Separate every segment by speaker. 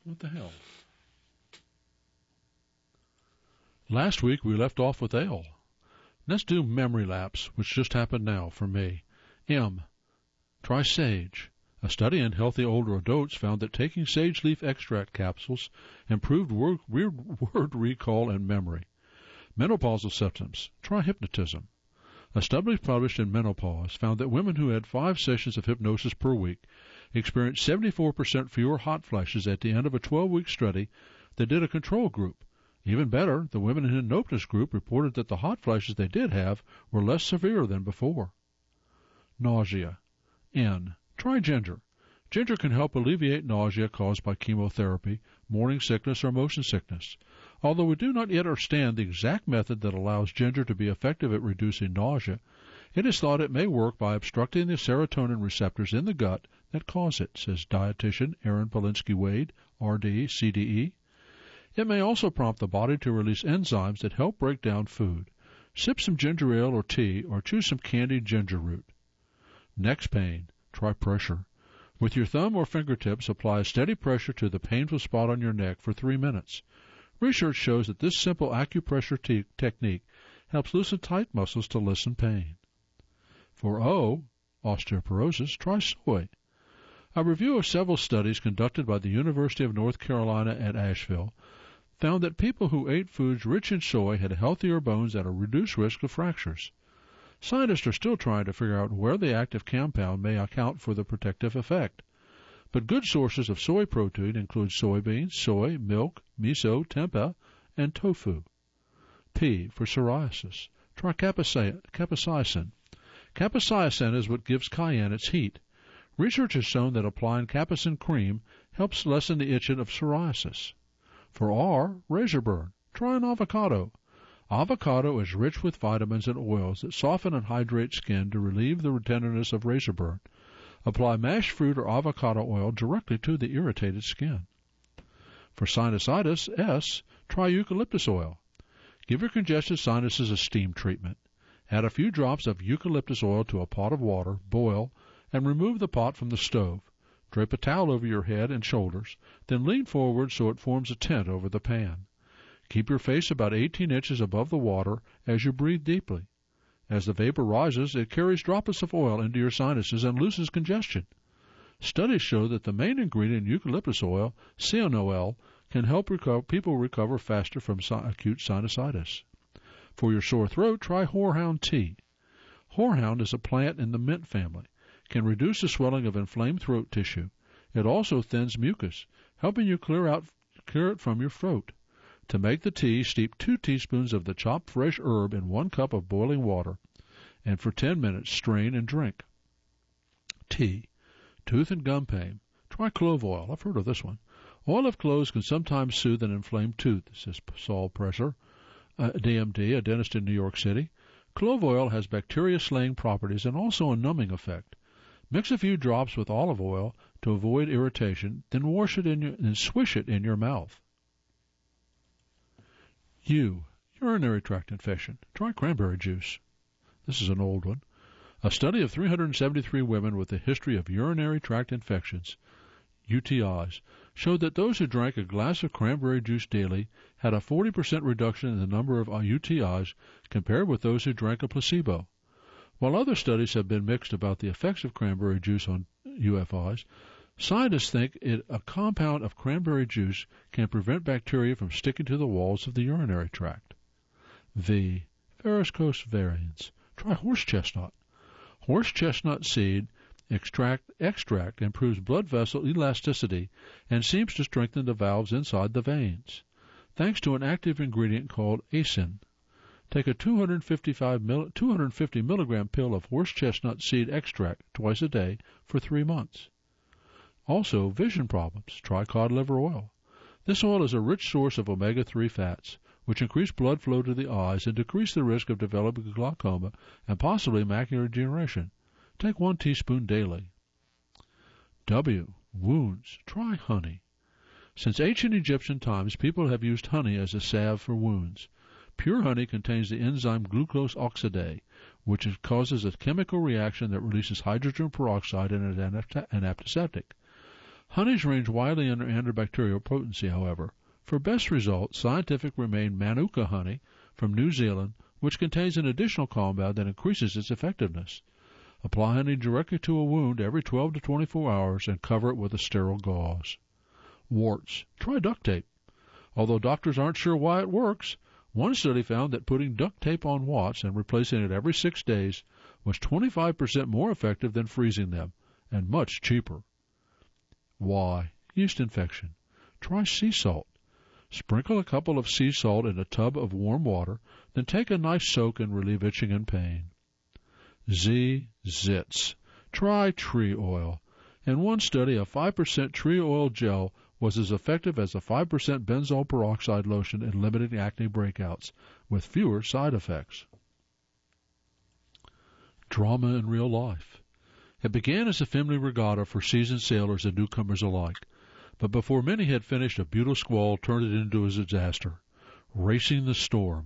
Speaker 1: What the hell? Last week we left off with L. Let's do memory lapse, which just happened now for me. M. Try sage. A study in healthy older adults found that taking sage leaf extract capsules improved word recall and memory. Menopausal symptoms. Try hypnotism. A study published in Menopause found that women who had 5 sessions of hypnosis per week experienced 74% fewer hot flashes at the end of a 12-week study than did a control group. Even better, the women in the hypnosis group reported that the hot flashes they did have were less severe than before. Nausea. N. Try ginger. Ginger can help alleviate nausea caused by chemotherapy, morning sickness, or motion sickness. Although we do not yet understand the exact method that allows ginger to be effective at reducing nausea, it is thought it may work by obstructing the serotonin receptors in the gut that cause it, says dietitian Erin Polinsky-Wade, RD, CDE. It may also prompt the body to release enzymes that help break down food. Sip some ginger ale or tea, or chew some candied ginger root. Neck pain. Try pressure. With your thumb or fingertips, apply steady pressure to the painful spot on your neck for 3 minutes. Research shows that this simple acupressure technique helps loosen tight muscles to lessen pain. For O, osteoporosis, try soy. A review of several studies conducted by the University of North Carolina at Asheville found that people who ate foods rich in soy had healthier bones at a reduced risk of fractures. Scientists are still trying to figure out where the active compound may account for the protective effect. But good sources of soy protein include soybeans, soy, milk, miso, tempeh, and tofu. P for psoriasis. Try capsaicin. Capsaicin is what gives cayenne its heat. Research has shown that applying capsaicin cream helps lessen the itching of psoriasis. For R, razor burn. Try an avocado. Avocado is rich with vitamins and oils that soften and hydrate skin to relieve the tenderness of razor burn. Apply mashed fruit or avocado oil directly to the irritated skin. For sinusitis, S, try eucalyptus oil. Give your congested sinuses a steam treatment. Add a few drops of eucalyptus oil to a pot of water, boil, and remove the pot from the stove. Drape a towel over your head and shoulders, then lean forward so it forms a tent over the pan. Keep your face about 18 inches above the water as you breathe deeply. As the vapor rises, it carries droplets of oil into your sinuses and loosens congestion. Studies show that the main ingredient in eucalyptus oil, CNOL, can help people recover faster from acute sinusitis. For your sore throat, try horehound tea. Horehound is a plant in the mint family. It can reduce the swelling of inflamed throat tissue. It also thins mucus, helping you clear it from your throat. To make the tea, steep 2 teaspoons of the chopped fresh herb in 1 cup of boiling water, and for 10 minutes strain and drink. T. Tooth and gum pain. Try clove oil. I've heard of this one. Oil of cloves can sometimes soothe an inflamed tooth, says Saul Presser, DMD, a dentist in New York City. Clove oil has bacteria-slaying properties and also a numbing effect. Mix a few drops with olive oil to avoid irritation, then wash it and swish it in your mouth. U. Urinary tract infection. Try cranberry juice. This is an old one. A study of 373 women with a history of urinary tract infections, UTIs, showed that those who drank a glass of cranberry juice daily had a 40% reduction in the number of UTIs compared with those who drank a placebo. While other studies have been mixed about the effects of cranberry juice on UFIs, scientists think a compound of cranberry juice can prevent bacteria from sticking to the walls of the urinary tract. V. Varicose veins. Try horse chestnut. Horse chestnut seed extract improves blood vessel elasticity and seems to strengthen the valves inside the veins, thanks to an active ingredient called acin. Take a 250 milligram pill of horse chestnut seed extract twice a day for 3 months. Also, vision problems. Try cod liver oil. This oil is a rich source of omega-3 fats, which increase blood flow to the eyes and decrease the risk of developing glaucoma and possibly macular degeneration. Take 1 teaspoon daily. W. Wounds. Try honey. Since ancient Egyptian times, people have used honey as a salve for wounds. Pure honey contains the enzyme glucose oxidase, which causes a chemical reaction that releases hydrogen peroxide and an antiseptic. Honeys range widely in their antibacterial potency, however. For best results, scientific remain Manuka honey from New Zealand, which contains an additional compound that increases its effectiveness. Apply honey directly to a wound every 12 to 24 hours and cover it with a sterile gauze. Warts. Try duct tape. Although doctors aren't sure why it works, one study found that putting duct tape on warts and replacing it every 6 days was 25% more effective than freezing them, and much cheaper. Why? Yeast infection. Try sea salt. Sprinkle a couple of sea salt in a tub of warm water, then take a nice soak and relieve itching and pain. Zits. Try tree oil. In one study, a 5% tree oil gel was as effective as a 5% benzoyl peroxide lotion in limiting acne breakouts, with fewer side effects. Drama in real life. It began as a family regatta for seasoned sailors and newcomers alike, but before many had finished, a brutal squall turned it into a disaster. Racing the storm.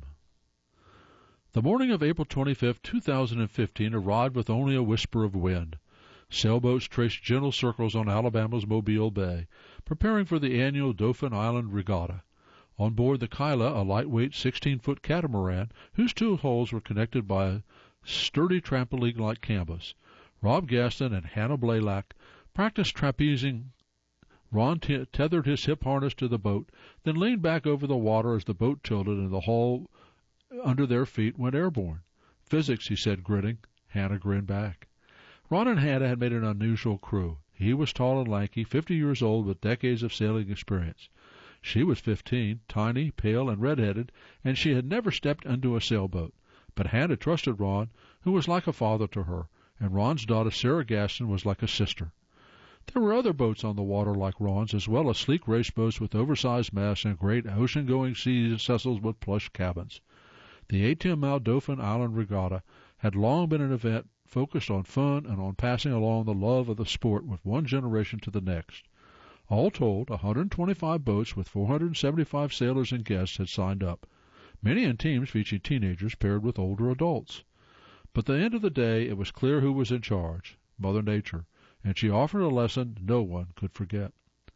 Speaker 1: The morning of April 25, 2015 arrived with only a whisper of wind. Sailboats traced gentle circles on Alabama's Mobile Bay, preparing for the annual Dauphin Island Regatta. On board the Kyla, a lightweight 16-foot catamaran, whose two hulls were connected by a sturdy trampoline-like canvas, Rob Gaston and Hannah Blaylock practiced trapezing. Ron tethered his hip harness to the boat, then leaned back over the water as the boat tilted and the hull under their feet went airborne. Physics, he said, grinning. Hannah grinned back. Ron and Hannah had made an unusual crew. He was tall and lanky, 50 years old with decades of sailing experience. She was 15, tiny, pale, and red-headed, and she had never stepped into a sailboat. But Hannah trusted Ron, who was like a father to her, and Ron's daughter Sarah Gaston was like a sister. There were other boats on the water like Ron's, as well as sleek race boats with oversized masts and great ocean-going sea vessels with plush cabins. The 18-mile Dauphin Island Regatta had long been an event focused on fun and on passing along the love of the sport with one generation to the next. All told, 125 boats with 475 sailors and guests had signed up, many in teams featuring teenagers paired with older adults. But at the end of the day, it was clear who was in charge, Mother Nature, and she offered a lesson no one could forget.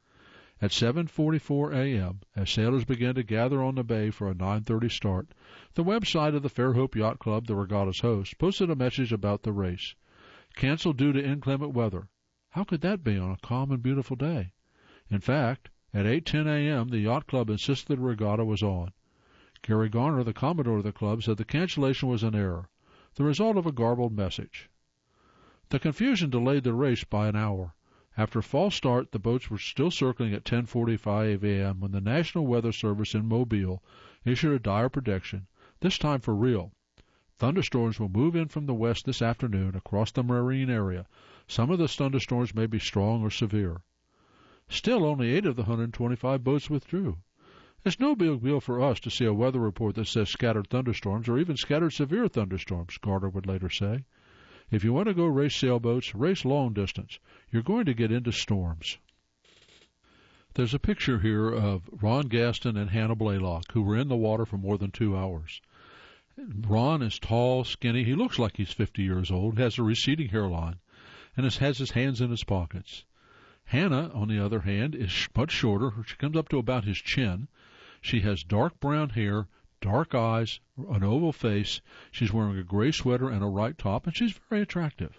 Speaker 1: At 7:44 a.m., as sailors began to gather on the bay for a 9:30 start, the website of the Fairhope Yacht Club, the regatta's host, posted a message about the race. Canceled due to inclement weather. How could that be on a calm and beautiful day? In fact, at 8:10 a.m., the yacht club insisted the regatta was on. Gary Garner, the commodore of the club, said the cancellation was an error, the result of a garbled message. The confusion delayed the race by an hour. After a false start, the boats were still circling at 10:45 a.m. when the National Weather Service in Mobile issued a dire prediction, this time for real. Thunderstorms will move in from the west this afternoon across the marine area. Some of the thunderstorms may be strong or severe. Still, only 8 of the 125 boats withdrew. It's no big deal for us to see a weather report that says scattered thunderstorms or even scattered severe thunderstorms, Garner would later say. If you want to go race sailboats, race long distance. You're going to get into storms. There's a picture here of Ron Gaston and Hannah Blaylock, who were in the water for more than 2 hours. Ron is tall, skinny. He looks like he's 50 years old, has a receding hairline, and has his hands in his pockets. Hannah, on the other hand, is much shorter. She comes up to about his chin. She has dark brown hair, dark eyes, an oval face. She's wearing a gray sweater and a right top, and she's very attractive.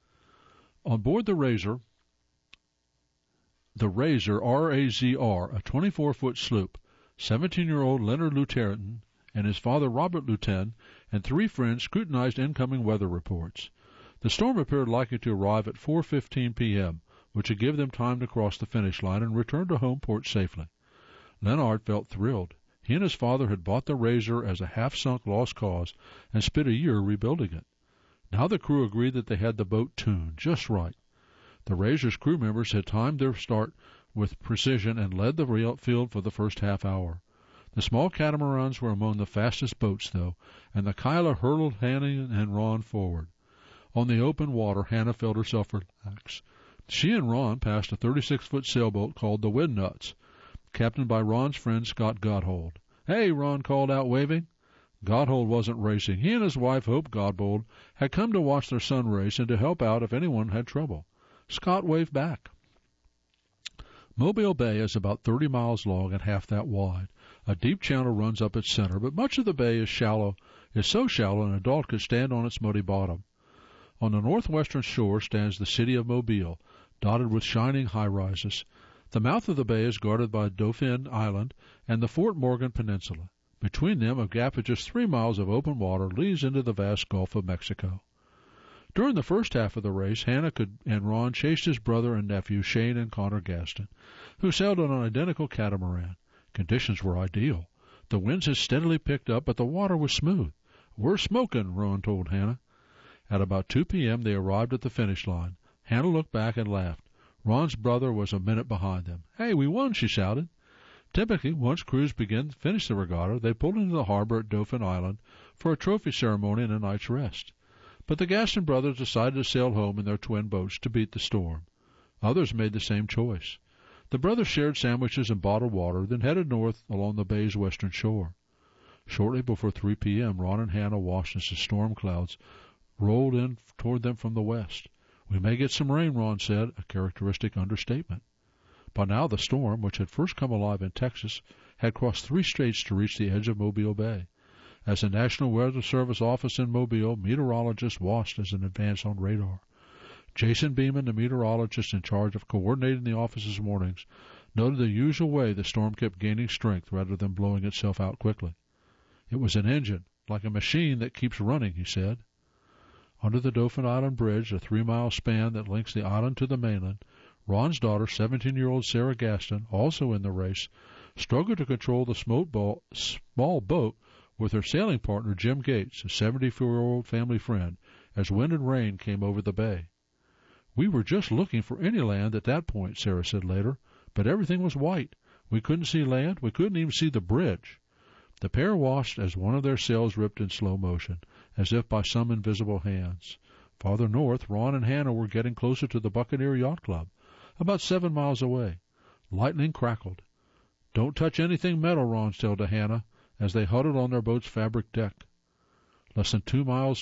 Speaker 1: On board the Razor, R-A-Z-R, a 24-foot sloop, 17-year-old Leonard Lutein and his father Robert Lutein and 3 friends scrutinized incoming weather reports. The storm appeared likely to arrive at 4:15 p.m., which would give them time to cross the finish line and return to home port safely. Leonard felt thrilled. He and his father had bought the Razor as a half-sunk lost cause and spent a year rebuilding it. Now the crew agreed that they had the boat tuned just right. The Razor's crew members had timed their start with precision and led the field for the first half hour. The small catamarans were among the fastest boats, though, and the Kyla hurled Hannah and Ron forward. On the open water, Hannah felt herself relax. She and Ron passed a 36-foot sailboat called the Windnuts, captained by Ron's friend Scott Godhold. "Hey," Ron called out, waving. Godhold wasn't racing. He and his wife, Hope Godhold, had come to watch their son race and to help out if anyone had trouble. Scott waved back. Mobile Bay is about 30 miles long and half that wide. A deep channel runs up its center, but much of the bay is so shallow an adult could stand on its muddy bottom. On the northwestern shore stands the city of Mobile, dotted with shining high-rises. The mouth of the bay is guarded by Dauphin Island and the Fort Morgan Peninsula. Between them, a gap of just 3 miles of open water leads into the vast Gulf of Mexico. During the first half of the race, Hannah and Ron chased his brother and nephew, Shane and Connor Gaston, who sailed on an identical catamaran. Conditions were ideal. The winds had steadily picked up, but the water was smooth. "We're smoking," Ron told Hannah. At about 2 p.m., they arrived at the finish line. Hannah looked back and laughed. Ron's brother was a minute behind them. "Hey, we won," she shouted. Typically, once crews finish the regatta, they pulled into the harbor at Dauphin Island for a trophy ceremony and a night's rest. But the Gaston brothers decided to sail home in their twin boats to beat the storm. Others made the same choice. The brothers shared sandwiches and bottled water, then headed north along the bay's western shore. Shortly before 3 p.m., Ron and Hannah watched as the storm clouds rolled in toward them from the west. "We may get some rain," Ron said, a characteristic understatement. By now the storm, which had first come alive in Texas, had crossed 3 states to reach the edge of Mobile Bay. As the National Weather Service office in Mobile, meteorologists watched as an advance on radar. Jason Beeman, the meteorologist in charge of coordinating the office's warnings, noted the usual way the storm kept gaining strength rather than blowing itself out quickly. "It was an engine, like a machine that keeps running," he said. Under the Dauphin Island Bridge, a 3-mile span that links the island to the mainland, Ron's daughter, 17-year-old Sarah Gaston, also in the race, struggled to control the small boat with her sailing partner, Jim Gates, a 74-year-old family friend, as wind and rain came over the bay. "We were just looking for any land at that point," Sarah said later, "but everything was white. We couldn't see land. We couldn't even see the bridge." The pair watched as one of their sails ripped in slow motion, as if by some invisible hands. Farther north, Ron and Hannah were getting closer to the Buccaneer Yacht Club, about 7 miles away. Lightning crackled. "Don't touch anything metal," Ron said to Hannah, as they huddled on their boat's fabric deck. Less than 2 miles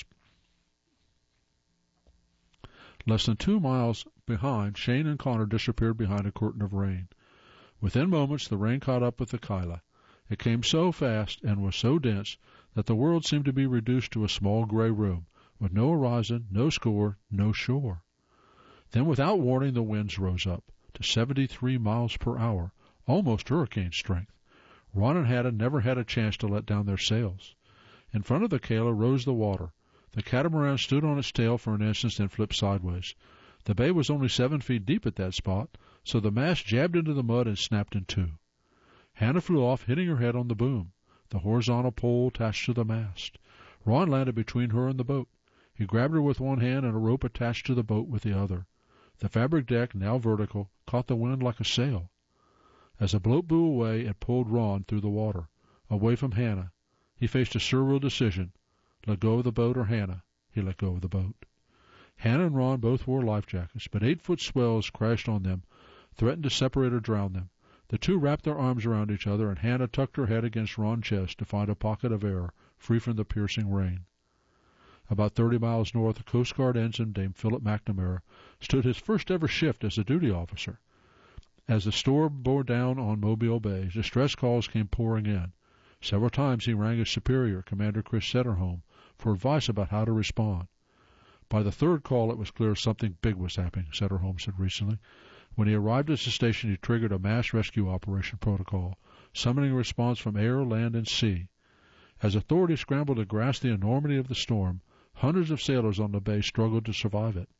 Speaker 1: behind, Shane and Connor disappeared behind a curtain of rain. Within moments, the rain caught up with the Kyla. It came so fast and was so dense that the world seemed to be reduced to a small gray room, with no horizon, no shore. Then, without warning, the winds rose up to 73 miles per hour, almost hurricane strength. Ron and Hannah never had a chance to let down their sails. In front of the Kyla rose the water. The catamaran stood on its tail for an instant, then flipped sideways. The bay was only 7 feet deep at that spot, so the mast jabbed into the mud and snapped in two. Hannah flew off, hitting her head on the boom, the horizontal pole attached to the mast. Ron landed between her and the boat. He grabbed her with one hand and a rope attached to the boat with the other. The fabric deck, now vertical, caught the wind like a sail. As the boat blew away, it pulled Ron through the water, away from Hannah. He faced a surreal decision. Let go of the boat or Hannah. He let go of the boat. Hannah and Ron both wore life jackets, but 8-foot swells crashed on them, threatened to separate or drown them. The two wrapped their arms around each other, and Hannah tucked her head against Ron's chest to find a pocket of air, free from the piercing rain. About 30 miles north, a Coast Guard ensign named Philip McNamara stood his first-ever shift as a duty officer. As the storm bore down on Mobile Bay, distress calls came pouring in. Several times he rang his superior, Commander Chris Setterholm, for advice about how to respond. By the third call, it was clear something big was happening, Setterholm said recently. When he arrived at the station, he triggered a mass rescue operation protocol, summoning a response from air, land, and sea. As authorities scrambled to grasp the enormity of the storm, hundreds of sailors on the bay struggled to survive it.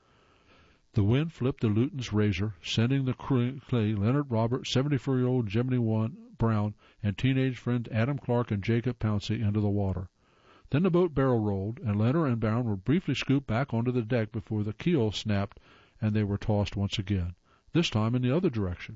Speaker 1: The wind flipped the Luton's razor, sending the Clay, Leonard Robert, 74-year-old Jiminy Brown, and teenage friends Adam Clark and Jacob Pouncey into the water. Then the boat barrel rolled, and Leonard and Brown were briefly scooped back onto the deck before the keel snapped and they were tossed once again, this time in the other direction.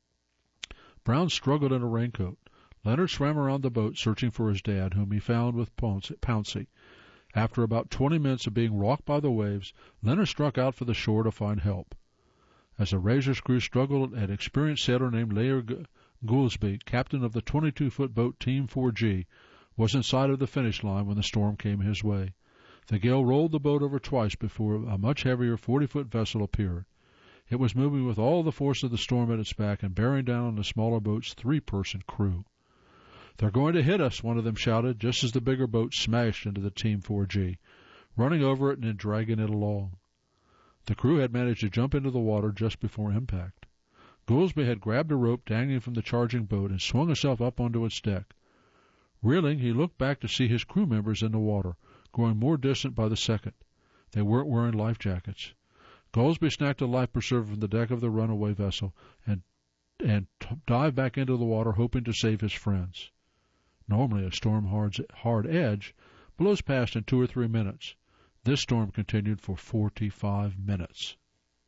Speaker 1: Brown struggled in a raincoat. Leonard swam around the boat searching for his dad, whom he found with Pouncey. After about 20 minutes of being rocked by the waves, Leonard struck out for the shore to find help. As the Razor's crew struggled, an experienced sailor named Laird Goolsby, captain of the 22-foot boat Team 4G, was in sight of the finish line when the storm came his way. The gale rolled the boat over twice before a much heavier 40-foot vessel appeared. It was moving with all the force of the storm at its back and bearing down on the smaller boat's 3-person crew. "They're going to hit us," one of them shouted, just as the bigger boat smashed into the Team 4G, running over it and then dragging it along. The crew had managed to jump into the water just before impact. Goolsbee had grabbed a rope dangling from the charging boat and swung himself up onto its deck. Reeling, he looked back to see his crew members in the water, growing more distant by the second. They weren't wearing life jackets. Goolsbee snatched a life preserver from the deck of the runaway vessel and dived back into the water, hoping to save his friends. Normally, a storm hard edge blows past in 2 or 3 minutes. This storm continued for 45 minutes.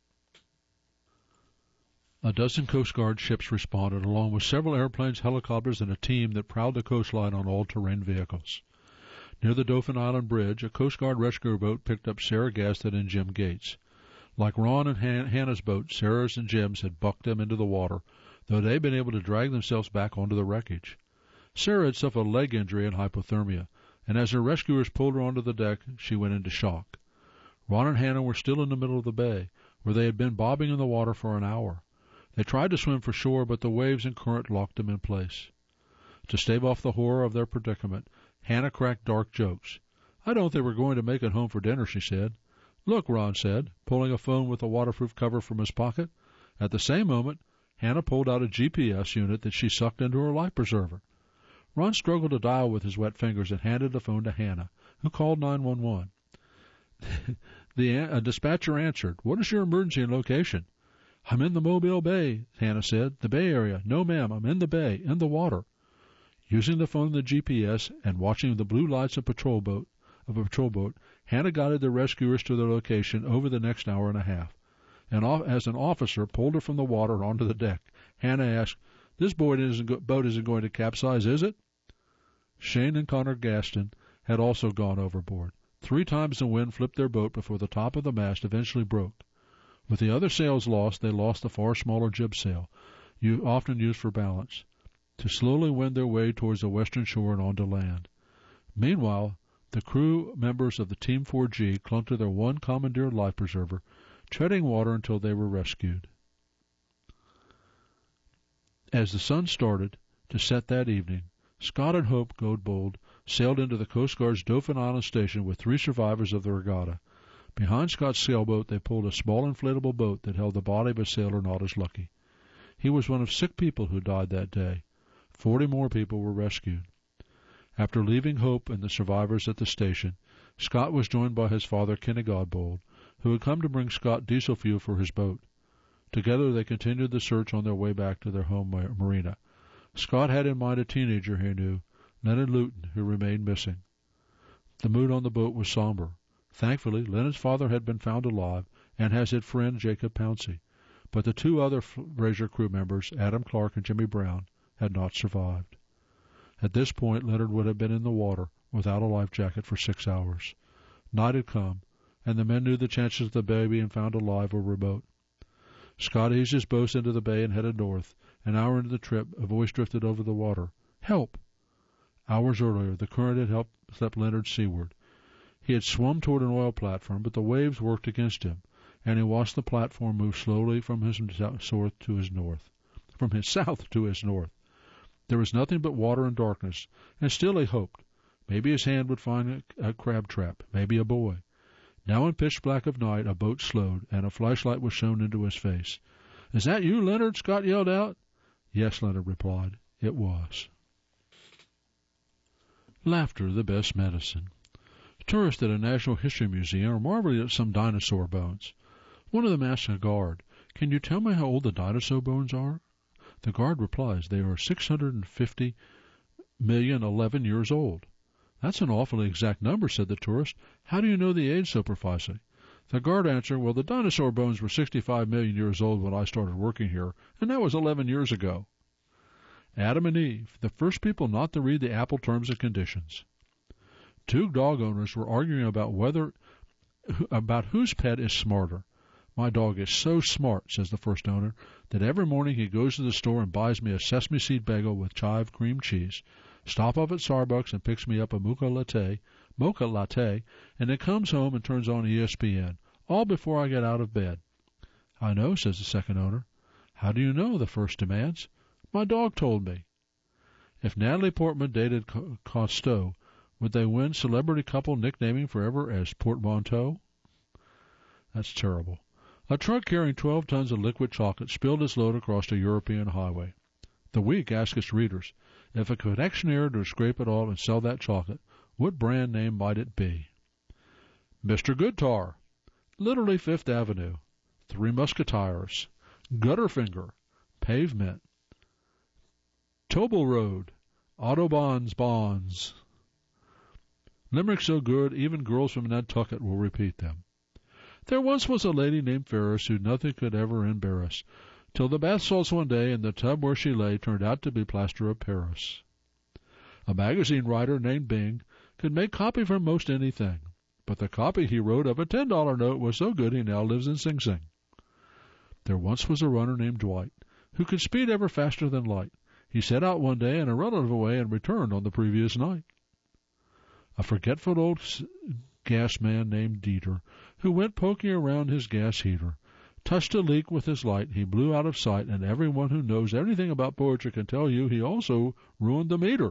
Speaker 1: A dozen Coast Guard ships responded, along with several airplanes, helicopters, and a team that prowled the coastline on all-terrain vehicles. Near the Dauphin Island Bridge, a Coast Guard rescue boat picked up Sarah Gaston and Jim Gates. Like Ron and Hannah's boat, Sarah's and Jim's had bucked them into the water, though they'd been able to drag themselves back onto the wreckage. Sarah had suffered a leg injury and hypothermia, and as her rescuers pulled her onto the deck, she went into shock. Ron and Hannah were still in the middle of the bay, where they had been bobbing in the water for an hour. They tried to swim for shore, but the waves and current locked them in place. To stave off the horror of their predicament, Hannah cracked dark jokes. "I don't think we're going to make it home for dinner," she said. "Look," Ron said, pulling a phone with a waterproof cover from his pocket. At the same moment, Hannah pulled out a GPS unit that she sucked into her life preserver. Ron struggled to dial with his wet fingers and handed the phone to Hannah, who called 911. The dispatcher answered. "What is your emergency location?" "I'm in the Mobile Bay," Hannah said. "The Bay Area." "No, ma'am, I'm in the bay, in the water." Using the phone and the GPS and watching the blue lights of a patrol boat, Hannah guided the rescuers to their location over the next hour and a half. And as an officer pulled her from the water onto the deck, Hannah asked, "This boat isn't going to capsize, is it?" Shane and Connor Gaston had also gone overboard. 3 times the wind flipped their boat before the top of the mast eventually broke. With the other sails lost, they lost the far smaller jib sail, often used for balance, to slowly wend their way towards the western shore and onto land. Meanwhile, the crew members of the Team 4G clung to their one commandeered life preserver, treading water until they were rescued. As the sun started to set that evening, Scott and Hope Godbold sailed into the Coast Guard's Dauphin Island station with 3 survivors of the regatta. Behind Scott's sailboat, they pulled a small inflatable boat that held the body of a sailor not as lucky. He was one of 6 people who died that day. 40 more people were rescued. After leaving Hope and the survivors at the station, Scott was joined by his father, Kenny Godbold, who had come to bring Scott diesel fuel for his boat. Together they continued the search on their way back to their home marina. Scott had in mind a teenager he knew, Leonard Luton, who remained missing. The mood on the boat was somber. Thankfully, Leonard's father had been found alive, and has his friend Jacob Pouncey, but the 2 other Fraser crew members, Adam Clark and Jimmy Brown, had not survived. At this point, Leonard would have been in the water without a life jacket for 6 hours. Night had come, and the men knew the chances of the baby being found alive were remote. Scott eased his boat into the bay and headed north. An hour into the trip, a voice drifted over the water. "Help!" Hours earlier, the current had swept Leonard seaward. He had swum toward an oil platform, but the waves worked against him, and he watched the platform move slowly from his south to his north. There was nothing but water and darkness, and still he hoped. Maybe his hand would find a crab trap, maybe a buoy. Now in pitch black of night, a boat slowed, and a flashlight was shown into his face. "Is that you, Leonard?" Scott yelled out. "Yes," Leonard replied. It was. Laughter, the best medicine. Tourists at a Natural History Museum are marveling at some dinosaur bones. One of them asks a guard, "Can you tell me how old the dinosaur bones are?" The guard replies, "They are 650,011 years old." "That's an awfully exact number," said the tourist. "How do you know the age so precisely?" The guard answered, "Well, the dinosaur bones were 65 million years old when I started working here, and that was 11 years ago. Adam and Eve, the first people not to read the Apple terms and conditions. 2 dog owners were arguing about whose pet is smarter. "My dog is so smart," says the first owner, "that every morning he goes to the store and buys me a sesame seed bagel with chive cream cheese, stop off at Starbucks and picks me up a mocha latte, and then comes home and turns on ESPN, all before I get out of bed. I know, says the second owner. How do you know? The first demands. My dog told me. If Natalie Portman dated Cousteau, would they win celebrity couple nicknaming forever as Portmanteau? That's terrible. A truck carrying 12 tons of liquid chocolate spilled its load across a European highway. The Week asked its readers, if a confectioner to scrape it all and sell that chocolate, what brand name might it be? Mr. Goodtar, literally Fifth Avenue, Three Musketeers, Gutterfinger, Pavement, Tobel Road, Autobahn's Bonds. Limericks so good, even girls from Nantucket will repeat them. There once was a lady named Ferris who nothing could ever embarrass, till the bath salts one day and the tub where she lay turned out to be plaster of Paris. A magazine writer named Bing could make copy for most anything, but the copy he wrote of a $10 note was so good he now lives in Sing Sing. There once was a runner named Dwight who could speed ever faster than light. He set out one day in a relative way and returned on the previous night. A forgetful old gas man named Dieter, who went poking around his gas heater, touched a leak with his light, he blew out of sight, and everyone who knows anything about poetry can tell you he also ruined the meter.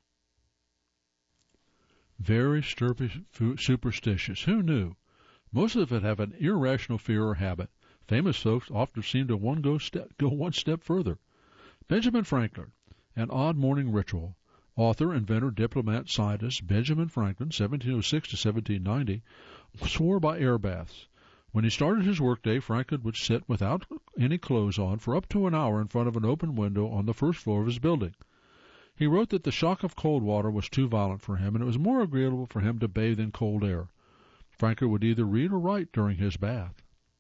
Speaker 1: Very superstitious. Who knew? Most of it have an irrational fear or habit. Famous folks often seem to go one step further. Benjamin Franklin, An Odd Morning Ritual. Author, inventor, diplomat, scientist Benjamin Franklin, 1706 to 1790, swore by air baths. When he started his workday, Franklin would sit without any clothes on for up to an hour in front of an open window on the first floor of his building. He wrote that the shock of cold water was too violent for him, and it was more agreeable for him to bathe in cold air. Franklin would either read or write during his bath.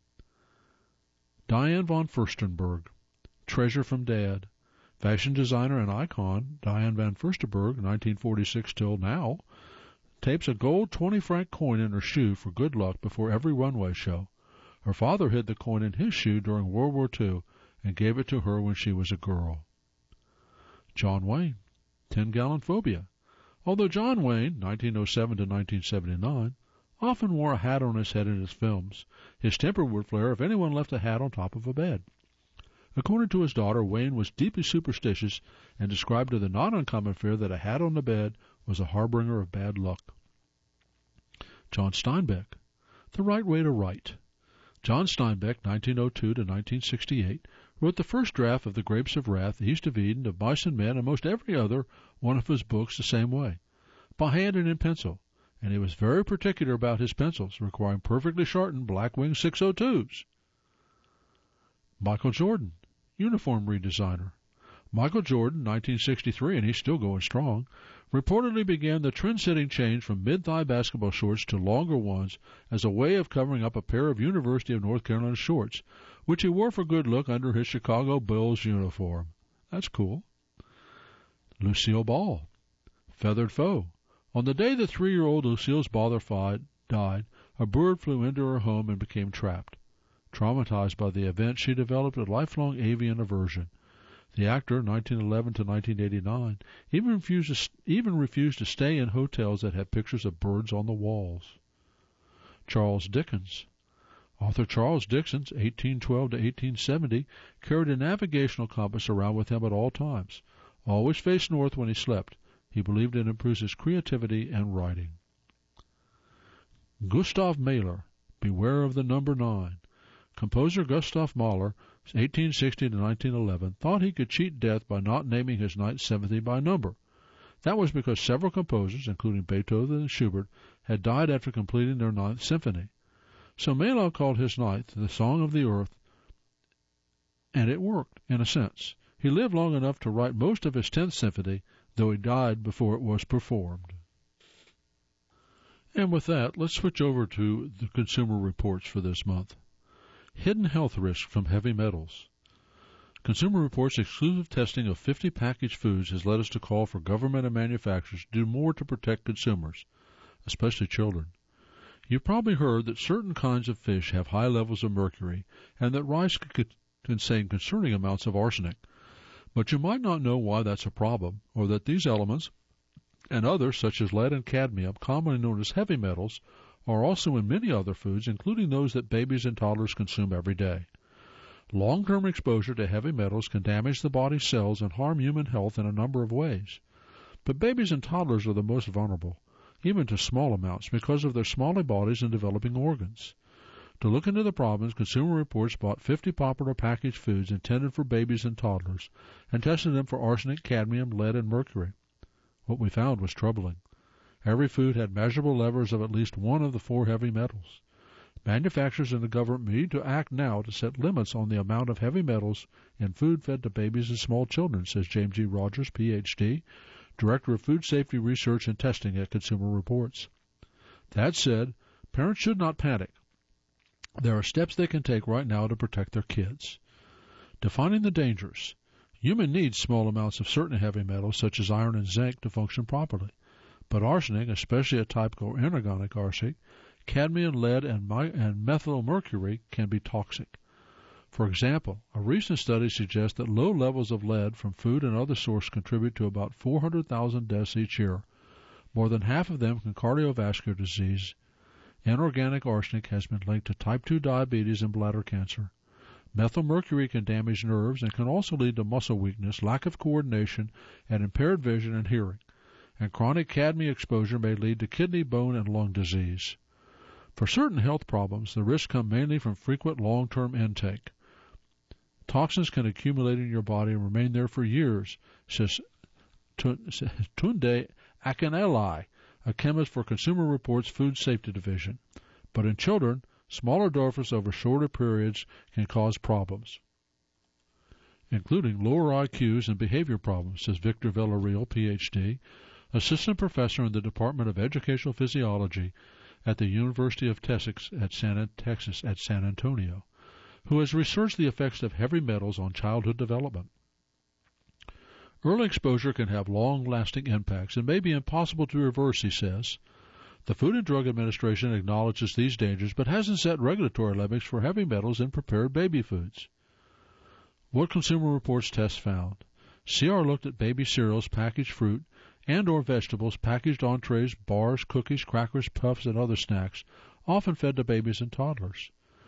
Speaker 1: Diane von Furstenberg, Treasure from Dad. Fashion designer and icon Diane van Furstenberg, 1946 till now, tapes a gold 20-franc coin in her shoe for good luck before every runway show. Her father hid the coin in his shoe during World War II and gave it to her when she was a girl. John Wayne, 10-gallon phobia. Although John Wayne, 1907 to 1979, often wore a hat on his head in his films, his temper would flare if anyone left a hat on top of a bed. According to his daughter, Wayne was deeply superstitious and described to the not uncommon fear that a hat on the bed was a harbinger of bad luck. John Steinbeck, The Right Way to Write. John Steinbeck, 1902 to 1968, wrote the first draft of The Grapes of Wrath, The East of Eden, Of Mice and Men, and most every other one of his books the same way, by hand and in pencil, and he was very particular about his pencils, requiring perfectly sharpened Blackwing 602s. Michael Jordan, uniform redesigner. Michael Jordan, 1963, and he's still going strong, reportedly began the trend-setting change from mid-thigh basketball shorts to longer ones as a way of covering up a pair of University of North Carolina shorts, which he wore for good look under his Chicago Bulls uniform. That's cool. Lucille Ball, Feathered Foe. On the day the 3-year-old Lucille's father died, a bird flew into her home and became trapped. Traumatized by the event, she developed a lifelong avian aversion. The actor, 1911 to 1989, even refused to stay in hotels that had pictures of birds on the walls. Charles Dickens. Author Charles Dickens, 1812 to 1870, carried a navigational compass around with him at all times. Always faced north when he slept. He believed it improves his creativity and writing. Gustav Mahler, Beware of the Number 9. Composer Gustav Mahler, 1860 to 1911, thought he could cheat death by not naming his Ninth Symphony by number. That was because several composers, including Beethoven and Schubert, had died after completing their Ninth Symphony. So Mahler called his Ninth the Song of the Earth, and it worked, in a sense. He lived long enough to write most of his 10th Symphony, though he died before it was performed. And with that, let's switch over to the consumer reports for this month. Hidden health risks from heavy metals. Consumer Reports' exclusive testing of 50 packaged foods has led us to call for government and manufacturers to do more to protect consumers, especially children. You've probably heard that certain kinds of fish have high levels of mercury and that rice could contain concerning amounts of arsenic. But you might not know why that's a problem, or that these elements, and others such as lead and cadmium, commonly known as heavy metals, are also in many other foods, including those that babies and toddlers consume every day. Long-term exposure to heavy metals can damage the body's cells and harm human health in a number of ways. But babies and toddlers are the most vulnerable, even to small amounts, because of their smaller bodies and developing organs. To look into the problems, Consumer Reports bought 50 popular packaged foods intended for babies and toddlers and tested them for arsenic, cadmium, lead, and mercury. What we found was troubling. Every food had measurable levels of at least one of the 4 heavy metals. Manufacturers and the government need to act now to set limits on the amount of heavy metals in food fed to babies and small children, says James E. Rogers, Ph.D., Director of Food Safety Research and Testing at Consumer Reports. That said, parents should not panic. There are steps they can take right now to protect their kids. Defining the dangers. Human needs small amounts of certain heavy metals, such as iron and zinc, to function properly. But arsenic, especially a type called inorganic arsenic, cadmium, lead, and methylmercury can be toxic. For example, a recent study suggests that low levels of lead from food and other sources contribute to about 400,000 deaths each year, more than half of them from cardiovascular disease. Inorganic arsenic has been linked to type 2 diabetes and bladder cancer. Methylmercury can damage nerves and can also lead to muscle weakness, lack of coordination, and impaired vision and hearing. And chronic cadmium exposure may lead to kidney, bone, and lung disease. For certain health problems, the risks come mainly from frequent long-term intake. Toxins can accumulate in your body and remain there for years, says Tunde Akinelai, a chemist for Consumer Reports Food Safety Division. But in children, smaller doses over shorter periods can cause problems, including lower IQs and behavior problems, says Victor Villarreal, Ph.D., assistant professor in the Department of Educational Physiology at the University of Texas at San Antonio, who has researched the effects of heavy metals on childhood development. Early exposure can have long-lasting impacts and may be impossible to reverse, he says. The Food and Drug Administration acknowledges these dangers but hasn't set regulatory limits for heavy metals in prepared baby foods. What Consumer Reports tests found. CR looked at baby cereals, packaged fruit, and or vegetables, packaged entrees, bars, cookies, crackers, puffs, and other snacks, often fed to babies and toddlers.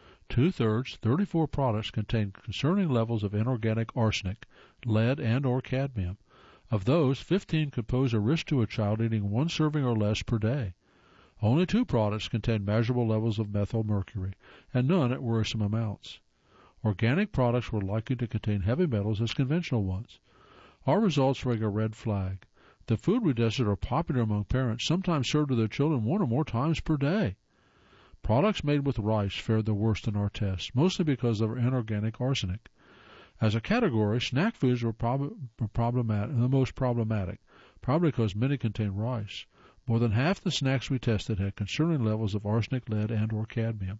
Speaker 1: 2/3, 34 products contain concerning levels of inorganic arsenic, lead, and or cadmium. Of those, 15 could pose a risk to a child eating 1 serving or less per day. Only 2 products contain measurable levels of methylmercury, and none at worrisome amounts. Organic products were likely to contain heavy metals as conventional ones. Our results ring a red flag. The food we tested are popular among parents, sometimes served to their children 1 or more times per day. Products made with rice fared the worst in our tests, mostly because of inorganic arsenic. As a category, snack foods were the most problematic, probably because many contain rice. More than half the snacks we tested had concerning levels of arsenic, lead, and or cadmium.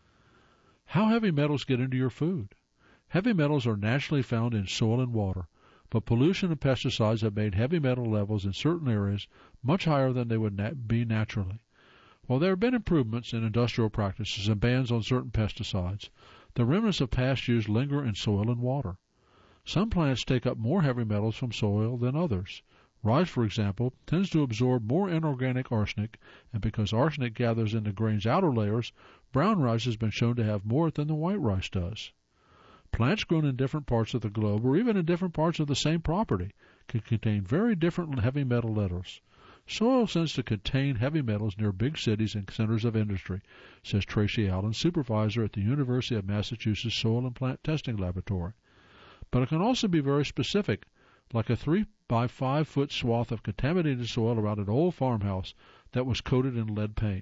Speaker 1: How heavy metals get into your food? Heavy metals are naturally found in soil and water, but pollution and pesticides have made heavy metal levels in certain areas much higher than they would be naturally. While there have been improvements in industrial practices and bans on certain pesticides, the remnants of past use linger in soil and water. Some plants take up more heavy metals from soil than others. Rice, for example, tends to absorb more inorganic arsenic, and because arsenic gathers into grain's outer layers, brown rice has been shown to have more than the white rice does. Plants grown in different parts of the globe, or even in different parts of the same property, can contain very different heavy metal levels. Soil tends to contain heavy metals near big cities and centers of industry, says Tracy Allen, supervisor at the University of Massachusetts Soil and Plant Testing Laboratory. But it can also be very specific, like a 3 by 5 foot swath of contaminated soil around an old farmhouse that was coated in lead paint.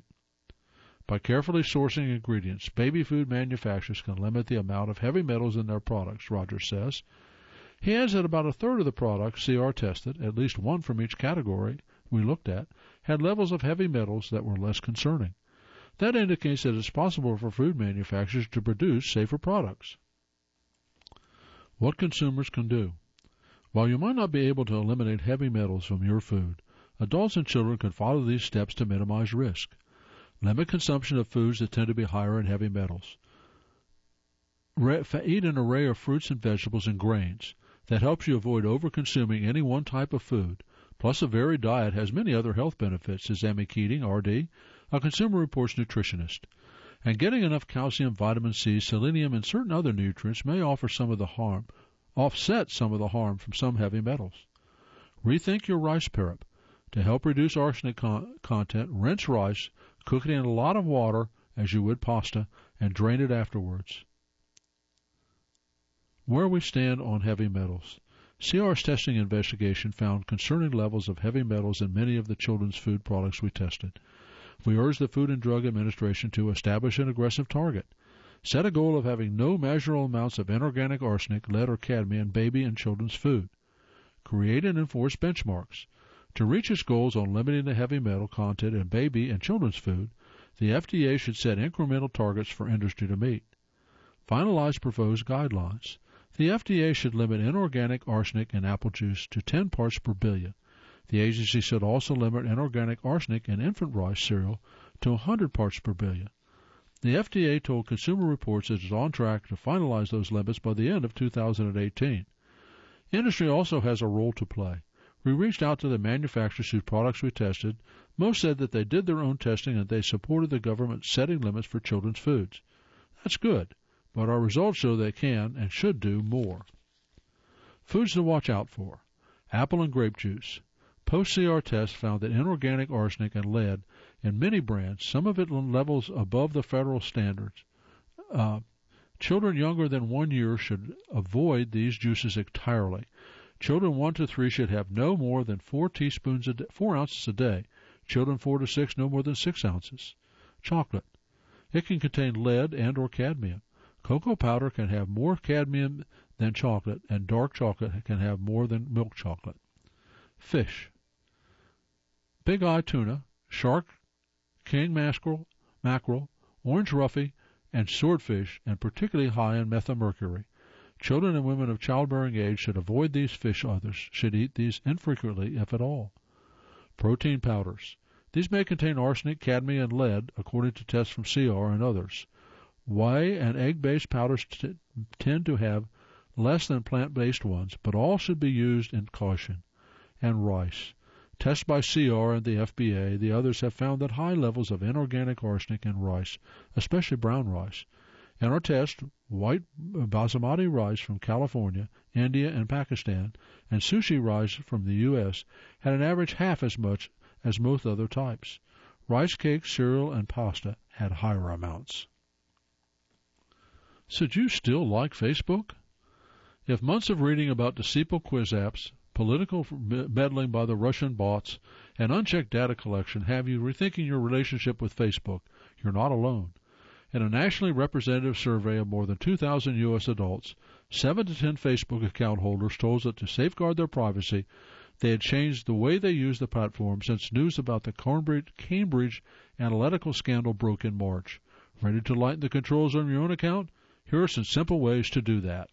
Speaker 1: By carefully sourcing ingredients, baby food manufacturers can limit the amount of heavy metals in their products, Rogers says. He adds that about 1/3 of the products CR tested, at least 1 from each category we looked at, had levels of heavy metals that were less concerning. That indicates that it's possible for food manufacturers to produce safer products. What consumers can do. While you might not be able to eliminate heavy metals from your food, adults and children can follow these steps to minimize risk. Limit consumption of foods that tend to be higher in heavy metals. Eat an array of fruits and vegetables and grains. That helps you avoid over-consuming any one type of food. Plus, a varied diet has many other health benefits, says Amy Keating, R.D., a Consumer Reports nutritionist. And getting enough calcium, vitamin C, selenium, and certain other nutrients may offset some of the harm from some heavy metals. Rethink your rice prep. To help reduce arsenic content, rinse rice, cook it in a lot of water as you would pasta, and drain it afterwards. Where we stand on heavy metals. CR's testing investigation found concerning levels of heavy metals in many of the children's food products we tested. We urge the Food and Drug Administration to establish an aggressive target. Set a goal of having no measurable amounts of inorganic arsenic, lead, or cadmium in baby and children's food. Create and enforce benchmarks. To reach its goals on limiting the heavy metal content in baby and children's food, the FDA should set incremental targets for industry to meet. Finalize proposed guidelines. The FDA should limit inorganic arsenic in apple juice to 10 parts per billion. The agency should also limit inorganic arsenic in infant rice cereal to 100 parts per billion. The FDA told Consumer Reports it is on track to finalize those limits by the end of 2018. Industry also has a role to play. We reached out to the manufacturers whose products we tested. Most said that they did their own testing and they supported the government setting limits for children's foods. That's good, but our results show they can and should do more. Foods to watch out for. Apple and grape juice. Post-CR tests found that inorganic arsenic and lead in many brands, some of it levels above the federal standards. Children younger than 1 year should avoid these juices entirely. Children 1 to 3 should have no more than 4 ounces a day. Children 4 to 6, no more than 6 ounces. Chocolate. It can contain lead and or cadmium. Cocoa powder can have more cadmium than chocolate, and dark chocolate can have more than milk chocolate. Fish. Big eye tuna, shark, king mackerel, orange roughy, and swordfish, and particularly high in methylmercury. Children and women of childbearing age should avoid these fish. Others should eat these infrequently, if at all. Protein powders. These may contain arsenic, cadmium, and lead, according to tests from CR and others. Whey and egg-based powders tend to have less than plant-based ones, but all should be used in caution. And rice. Tests by CR and the FBA, the others have found that high levels of inorganic arsenic in rice, especially brown rice. In our test, white basmati rice from California, India, and Pakistan, and sushi rice from the U.S. had an average half as much as most other types. Rice cakes, cereal, and pasta had higher amounts. So do you still like Facebook? If months of reading about deceitful quiz apps, political meddling by the Russian bots, and unchecked data collection have you rethinking your relationship with Facebook, you're not alone. In a nationally representative survey of more than 2,000 U.S. adults, 7 to 10 Facebook account holders told us that to safeguard their privacy, they had changed the way they use the platform since news about the Cambridge Analytica scandal broke in March. Ready to lighten the controls on your own account? Here are some simple ways to do that.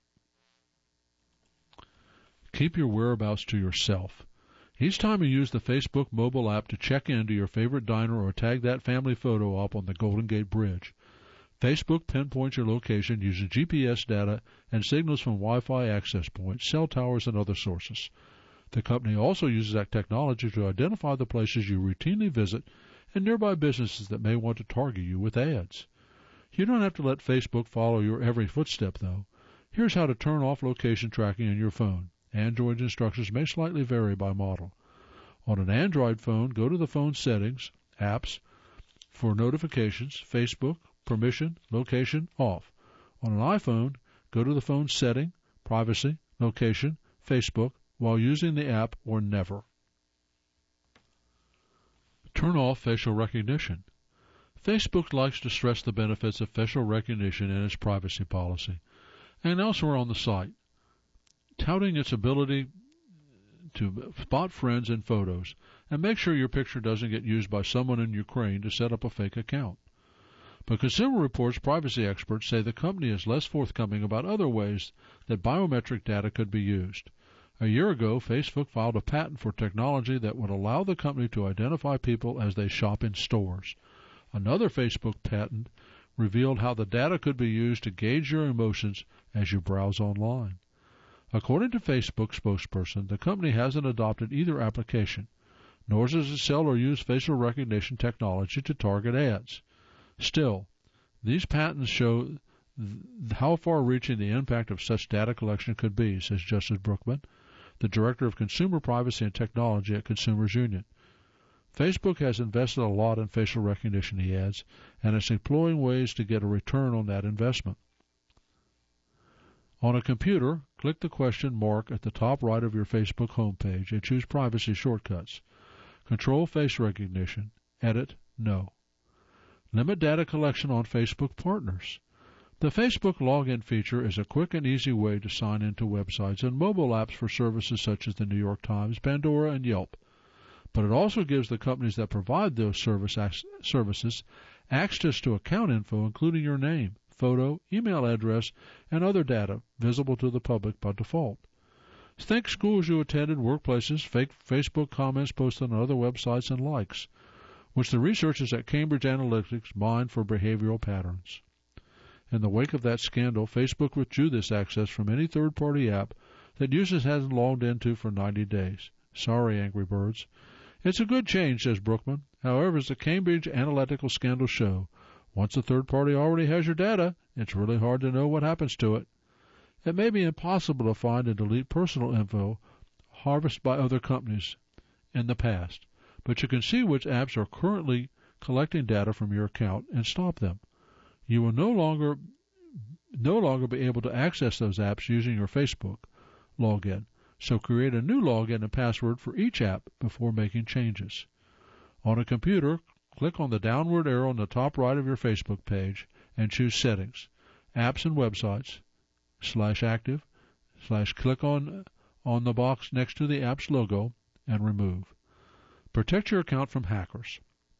Speaker 1: Keep your whereabouts to yourself. Each time you use the Facebook mobile app to check into your favorite diner or tag that family photo op on the Golden Gate Bridge, Facebook pinpoints your location using GPS data and signals from Wi-Fi access points, cell towers, and other sources. The company also uses that technology to identify the places you routinely visit and nearby businesses that may want to target you with ads. You don't have to let Facebook follow your every footstep, though. Here's how to turn off location tracking on your phone. Android instructions may slightly vary by model. On an Android phone, go to the phone settings, apps, for notifications, Facebook, permission, location, off. On an iPhone, go to the phone setting, privacy, location, Facebook, while using the app or never. Turn off facial recognition. Facebook likes to stress the benefits of facial recognition in its privacy policy, and elsewhere on the site, touting its ability to spot friends in photos and make sure your picture doesn't get used by someone in Ukraine to set up a fake account. But Consumer Reports privacy experts say the company is less forthcoming about other ways that biometric data could be used. A year ago, Facebook filed a patent for technology that would allow the company to identify people as they shop in stores. Another Facebook patent revealed how the data could be used to gauge your emotions as you browse online. According to Facebook spokesperson, the company hasn't adopted either application, nor does it sell or use facial recognition technology to target ads. Still, These patents show how far-reaching the impact of such data collection could be, says Justice Brookman, the Director of Consumer Privacy and Technology at Consumers Union. Facebook has invested a lot in facial recognition, he adds, and is employing ways to get a return on that investment. On a computer, click the question mark at the top right of your Facebook homepage and choose Privacy Shortcuts. Control Face Recognition. Edit No. Limit data collection on Facebook partners. The Facebook login feature is a quick and easy way to sign into websites and mobile apps for services such as the New York Times, Pandora, and Yelp. But it also gives the companies that provide those services access to account info, including your name, photo, email address, and other data visible to the public by default. Think schools you attended, workplaces, fake Facebook comments posted on other websites, and likes, which the researchers at Cambridge Analytica mined for behavioral patterns. In the wake of that scandal, Facebook withdrew this access from any third-party app that users hadn't logged into for 90 days. Sorry, Angry Birds. It's a good change, says Brookman. However, as the Cambridge Analytica scandal show, once a third party already has your data, it's really hard to know what happens to it. It may be impossible to find and delete personal info harvested by other companies in the past, but you can see which apps are currently collecting data from your account and stop them. You will no longer be able to access those apps using your Facebook login, so create a new login and password for each app before making changes. On a computer, click on the downward arrow on the top right of your Facebook page and choose Settings, Apps and Websites, /active, /click on the box next to the app's logo, and remove. Protect your account from hackers.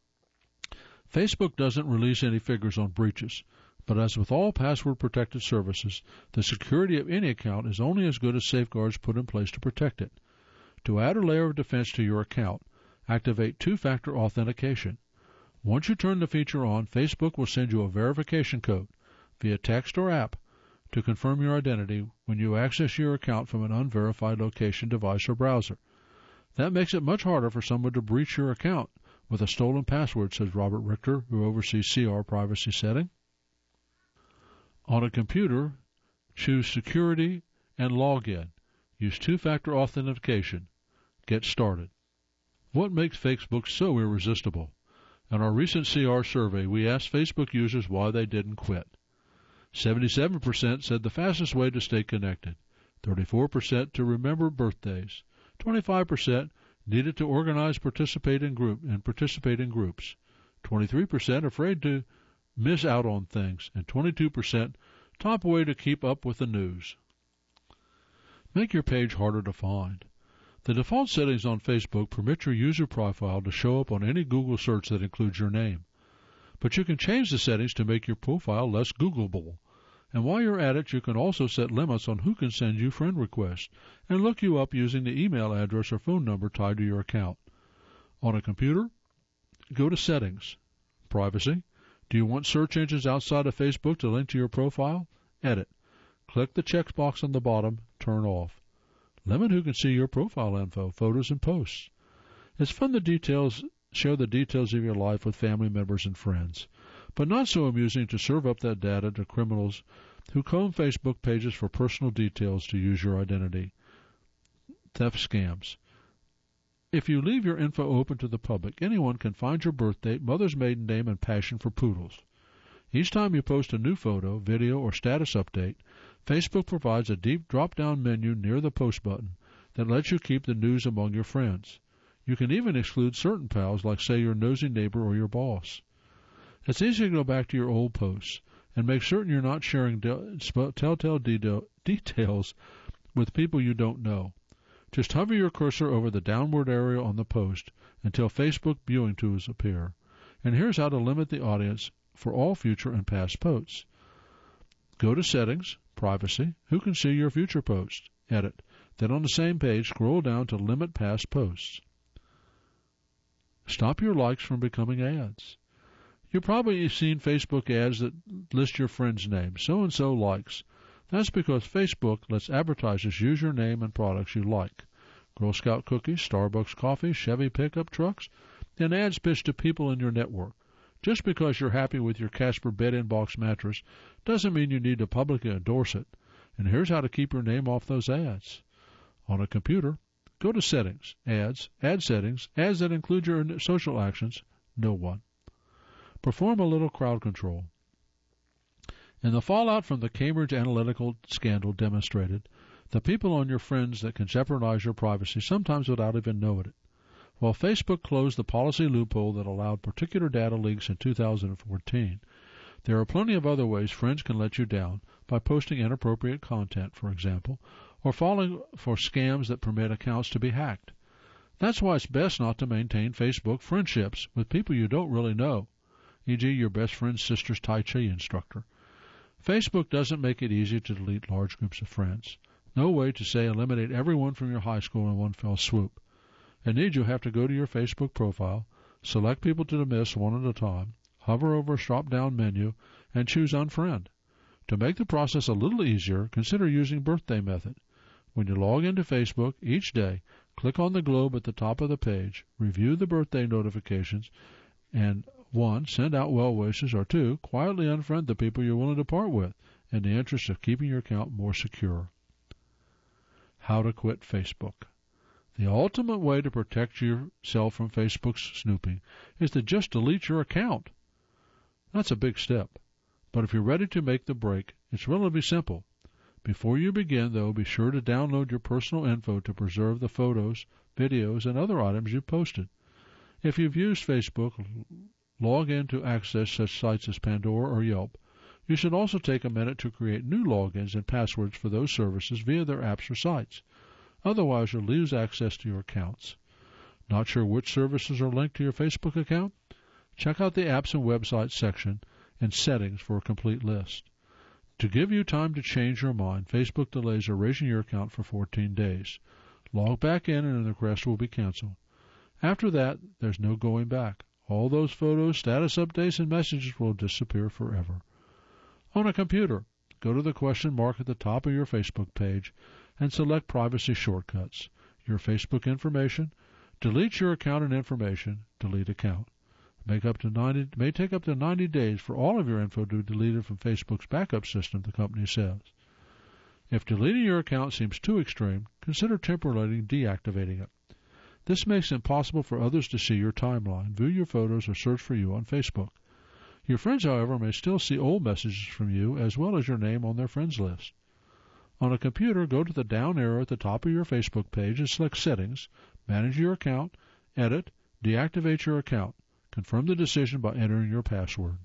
Speaker 1: Facebook doesn't release any figures on breaches, but as with all password-protected services, the security of any account is only as good as safeguards put in place to protect it. To add a layer of defense to your account, activate two-factor authentication. Once you turn the feature on, Facebook will send you a verification code via text or app to confirm your identity when you access your account from an unverified location, device, or browser. That makes it much harder for someone to breach your account with a stolen password, says Robert Richter, who oversees CR privacy setting. On a computer, choose Security and Login. Use two-factor authentication. Get started. What makes Facebook so irresistible? In our recent CR survey, we asked Facebook users why they didn't quit. 77% said the fastest way to stay connected, 34% to remember birthdays, 25% needed to organize, participate in groups, 23% afraid to miss out on things, and 22% top way to keep up with the news. Make your page harder to find. The default settings on Facebook permit your user profile to show up on any Google search that includes your name. But you can change the settings to make your profile less Googleable. And while you're at it, you can also set limits on who can send you friend requests and look you up using the email address or phone number tied to your account. On a computer, go to Settings, Privacy. Do you want search engines outside of Facebook to link to your profile? Edit. Click the checkbox on the bottom, Turn Off. Limit who can see your profile info, photos, and posts. It's fun to share the details of your life with family members and friends, but not so amusing to serve up that data to criminals who comb Facebook pages for personal details to use your identity. Theft scams. If you leave your info open to the public, anyone can find your birth date, mother's maiden name, and passion for poodles. Each time you post a new photo, video, or status update, Facebook provides a deep drop-down menu near the post button that lets you keep the news among your friends. You can even exclude certain pals, like, say, your nosy neighbor or your boss. It's easy to go back to your old posts and make certain you're not sharing telltale details with people you don't know. Just hover your cursor over the downward arrow on the post until Facebook viewing tools appear. And here's how to limit the audience for all future and past posts. Go to Settings, Privacy. Who can see your future posts? Edit. Then on the same page, scroll down to Limit Past Posts. Stop your likes from becoming ads. You've probably seen Facebook ads that list your friend's name, so-and-so likes. That's because Facebook lets advertisers use your name and products you like. Girl Scout cookies, Starbucks coffee, Chevy pickup trucks, and ads pitched to people in your network. Just because you're happy with your Casper bed-in-box mattress doesn't mean you need to publicly endorse it. And here's how to keep your name off those ads. On a computer, go to Settings, Ads, Ad Settings, Ads that include your social actions, No One. Perform a little crowd control. In the fallout from the Cambridge Analytica scandal demonstrated, the people on your friends that can jeopardize your privacy sometimes without even knowing it. While Facebook closed the policy loophole that allowed particular data leaks in 2014, there are plenty of other ways friends can let you down by posting inappropriate content, for example, or falling for scams that permit accounts to be hacked. That's why it's best not to maintain Facebook friendships with people you don't really know, e.g. your best friend's sister's Tai Chi instructor. Facebook doesn't make it easy to delete large groups of friends. No way to, say, eliminate everyone from your high school in one fell swoop. Indeed, you'll have to go to your Facebook profile, select people to dismiss one at a time, hover over a drop-down menu, and choose Unfriend. To make the process a little easier, consider using birthday method. When you log into Facebook each day, click on the globe at the top of the page, review the birthday notifications, and 1. Send out well wishes, or 2. Quietly unfriend the people you're willing to part with in the interest of keeping your account more secure. How to quit Facebook. The ultimate way to protect yourself from Facebook's snooping is to just delete your account. That's a big step, but if you're ready to make the break, it's relatively simple. Before you begin, though, be sure to download your personal info to preserve the photos, videos, and other items you've posted. If you've used Facebook, log in to access such sites as Pandora or Yelp. You should also take a minute to create new logins and passwords for those services via their apps or sites. Otherwise, you'll lose access to your accounts. Not sure which services are linked to your Facebook account? Check out the Apps and Websites section and Settings for a complete list. To give you time to change your mind, Facebook delays erasing your account for 14 days. Log back in and the request will be canceled. After that, there's no going back. All those photos, status updates, and messages will disappear forever. On a computer, go to the question mark at the top of your Facebook page and select Privacy Shortcuts. Your Facebook information, delete your account and information, delete account. May take up to 90 days for all of your info to be deleted from Facebook's backup system, the company says. If deleting your account seems too extreme, consider temporarily deactivating it. This makes it impossible for others to see your timeline, view your photos, or search for you on Facebook. Your friends, however, may still see old messages from you as well as your name on their friends list. On a computer, go to the down arrow at the top of your Facebook page and select Settings, Manage your account, Edit, Deactivate your account. Confirm the decision by entering your password.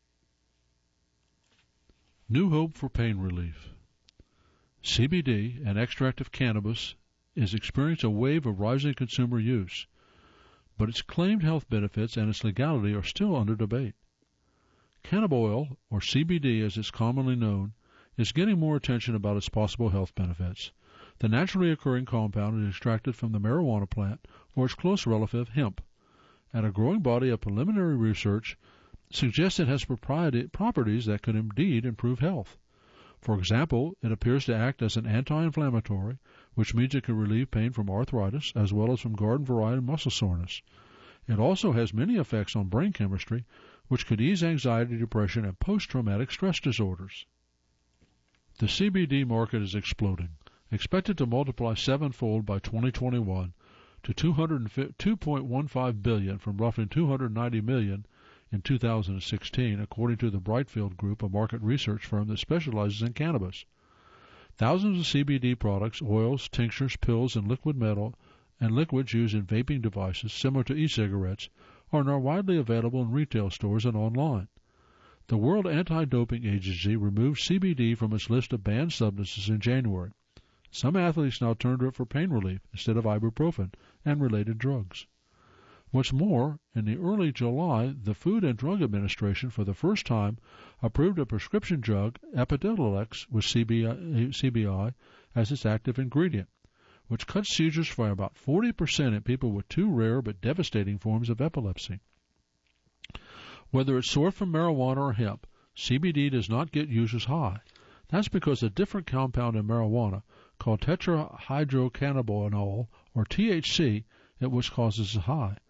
Speaker 1: New hope for pain relief. CBD, an extract of cannabis, is experiencing a wave of rising consumer use, but its claimed health benefits and its legality are still under debate. Cannabidiol, or CBD as it's commonly known, is getting more attention about its possible health benefits. The naturally occurring compound is extracted from the marijuana plant or its close relative, hemp, and a growing body of preliminary research suggests it has properties that could indeed improve health. For example, it appears to act as an anti-inflammatory, which means it can relieve pain from arthritis as well as from garden variety muscle soreness. It also has many effects on brain chemistry, which could ease anxiety, depression, and post-traumatic stress disorders. The CBD market is exploding, expected to multiply sevenfold by 2021 to $2.15 billion from roughly $290 million in 2016, according to the Brightfield Group, a market research firm that specializes in cannabis. Thousands of CBD products, oils, tinctures, pills, and liquids used in vaping devices similar to e-cigarettes are now widely available in retail stores and online. The World Anti-Doping Agency removed CBD from its list of banned substances in January. Some athletes now turn to it for pain relief instead of ibuprofen and related drugs. What's more, in the early July, the Food and Drug Administration for the first time approved a prescription drug, Epidiolex, with CBI as its active ingredient, which cuts seizures by about 40% in people with two rare but devastating forms of epilepsy. Whether it's sourced from marijuana or hemp, CBD does not get users high. That's because a different compound in marijuana, called tetrahydrocannabinol, or THC, which causes a high.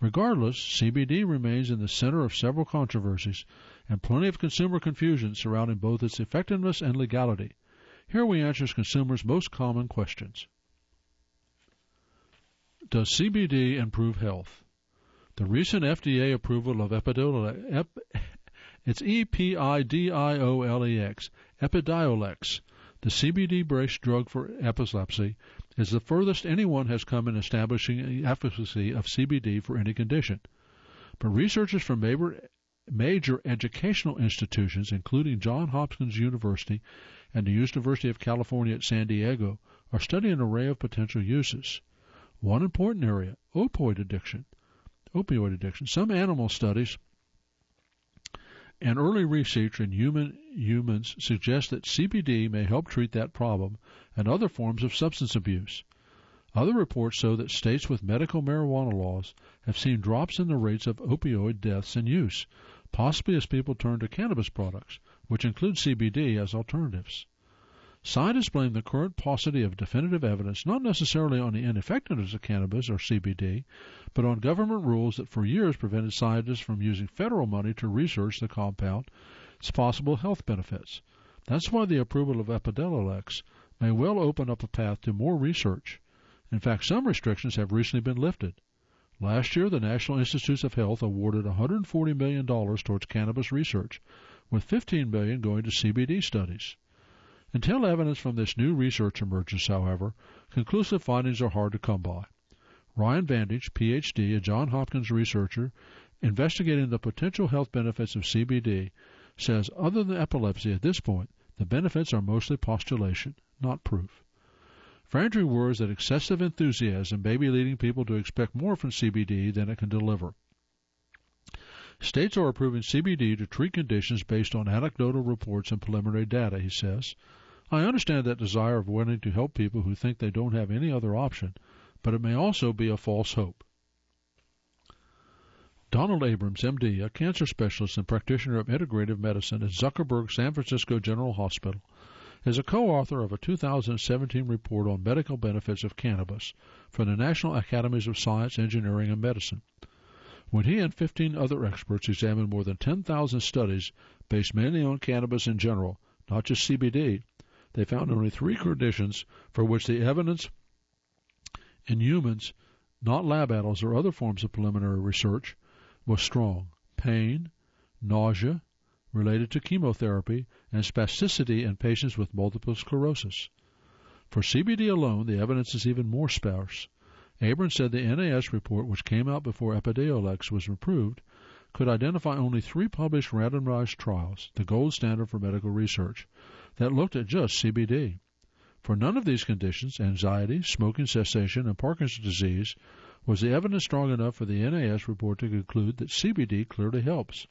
Speaker 1: Regardless, CBD remains in the center of several controversies and plenty of consumer confusion surrounding both its effectiveness and legality. Here we answer consumers' most common questions. Does CBD improve health? The recent FDA approval of Epidiolex, it's Epidiolex, Epidiolex, the CBD-based drug for epilepsy, is the furthest anyone has come in establishing the efficacy of CBD for any condition. But researchers from major educational institutions, including Johns Hopkins University and the University of California at San Diego, are studying an array of potential uses. One important area, opioid addiction. Some animal studies and early research in humans suggest that CBD may help treat that problem and other forms of substance abuse. Other reports show that states with medical marijuana laws have seen drops in the rates of opioid deaths and use, possibly as people turn to cannabis products, which include CBD, as alternatives. Scientists blame the current paucity of definitive evidence not necessarily on the ineffectiveness of cannabis or CBD, but on government rules that for years prevented scientists from using federal money to research the compound's possible health benefits. That's why the approval of Epidiolex may well open up a path to more research. In fact, some restrictions have recently been lifted. Last year, the National Institutes of Health awarded $140 million towards cannabis research, with $15 million going to CBD studies. Until evidence from this new research emerges, however, conclusive findings are hard to come by. Ryan Vandage, Ph.D., a Johns Hopkins researcher investigating the potential health benefits of CBD, says other than epilepsy at this point, the benefits are mostly postulation, not proof. Vandage worries that excessive enthusiasm may be leading people to expect more from CBD than it can deliver. States are approving CBD to treat conditions based on anecdotal reports and preliminary data, he says. I understand that desire of wanting to help people who think they don't have any other option, but it may also be a false hope. Donald Abrams, M.D., a cancer specialist and practitioner of integrative medicine at Zuckerberg San Francisco General Hospital, is a co-author of a 2017 report on medical benefits of cannabis for the National Academies of Science, Engineering, and Medicine. When he and 15 other experts examined more than 10,000 studies based mainly on cannabis in general, not just CBD, they found only 3 conditions for which the evidence in humans, not lab animals or other forms of preliminary research, was strong: pain, nausea, related to chemotherapy, and spasticity in patients with multiple sclerosis. For CBD alone, the evidence is even more sparse. Abrams said the NAS report, which came out before Epidiolex was approved, could identify only 3 published randomized trials, the gold standard for medical research, that looked at just CBD. For none of these conditions, anxiety, smoking cessation, and Parkinson's disease, was the evidence strong enough for the NAS report to conclude that CBD clearly helps.